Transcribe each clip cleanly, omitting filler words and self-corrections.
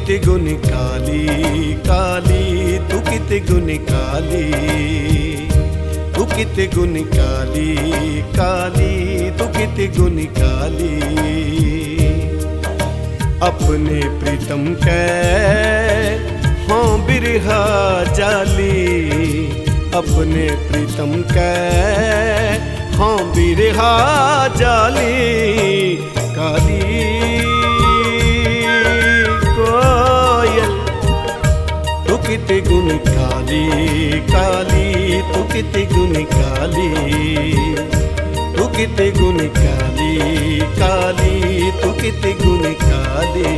किते गुण काली काली, तू किते गुण काली, तू किते गुण काली काली, तू किते गुण काली। अपने प्रीतम कै हों बिरहा जाली, अपने प्रीतम कै हों बिरहा जाली। काली कोयल तू किते गुण काली काली, तू किते गुण काली, तू किते गुण काली काली, तू किते गुण काली।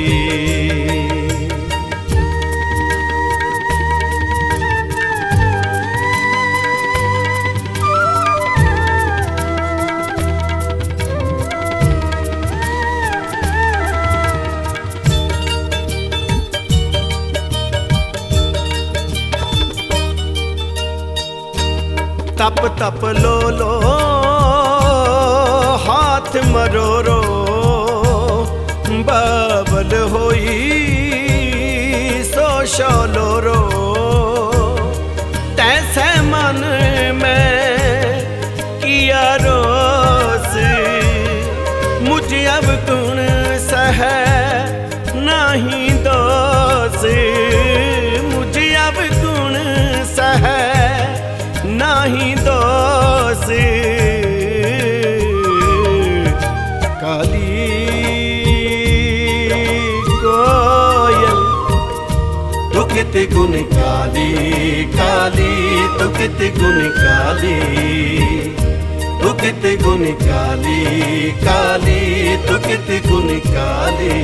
तप तप लो लो हाथ मरोरो, बाबल होई सो शोलोरो। तैसे मन में किया रोस, मुझे अब गुण सह नहीं दोष, मुझे अब गुण सह नहीं दोष। काली कोयल तू किते गुण काली काली, तू किते गुण काली, तू किते गुण काली काली, तू किते गुण काली।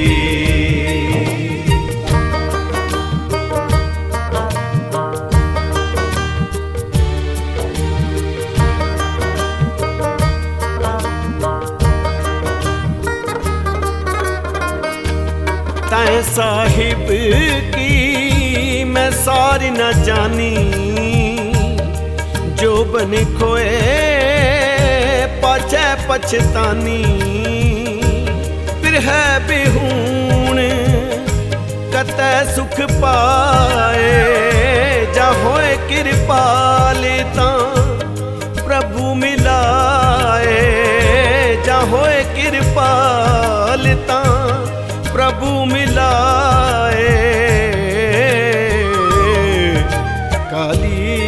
तैं साहिब की मैं सारी न जानी, जो बन खोए पाछे पछतानी। फिर है बिहूण कतै सुख पाए, जा होए कृपाल तां प्रभु मिलाए, जा होए कृपाल तां प्रभु मिलाए। काली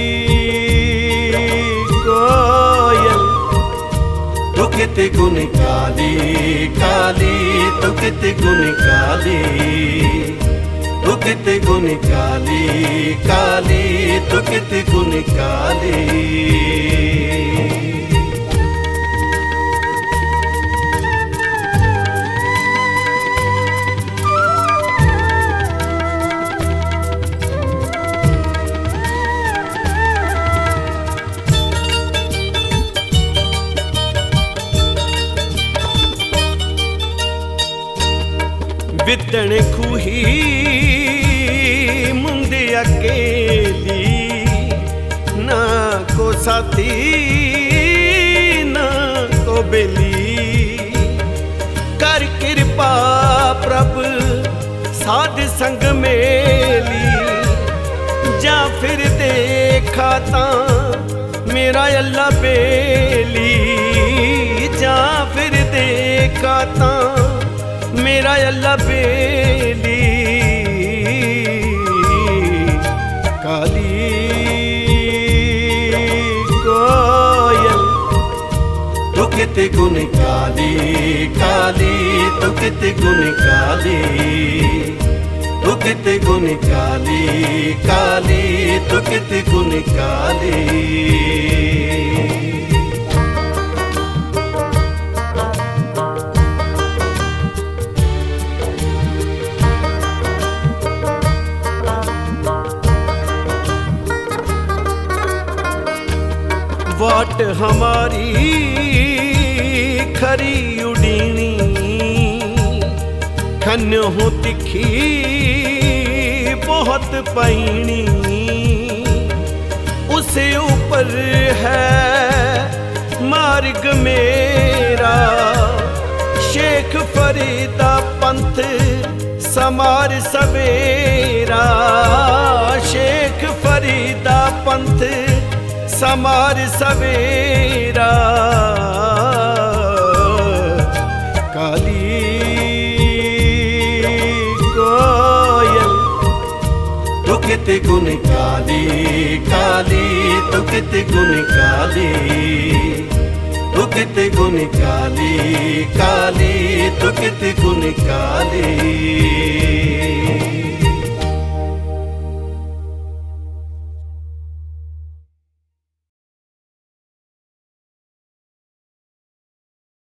कोयल तू किते गुण काली काली, तू किते गुण काली, तू किते गुण काली काली, तू किते गुण काली। बिदण खूही मुंदे अकेली, ना को साथी ना को बेली। कर कृपा प्रभ साध संग मेली, जा फिर देखा तां मेरा अल्लाह बेली, जा फिर देखा तां मेरा अल्लाह बेली। काली कोयल तू किते गुण काली काली, तू किते गुण काली, तू किते गुण काली काली, तू किते गुण काली। वाट हमारी खरी उडीनी, खन्य हो तिखी बहुत पैनी। उसे ऊपर है मार्ग मेरा, शेख फरीदा पंथ समार सवेरा शेख फरीदा पंथ समार सवेरा काली कोयल तू कित गुण काली काली तू कित गुण काली तू कित गुण काली काली तू कित गुण काली।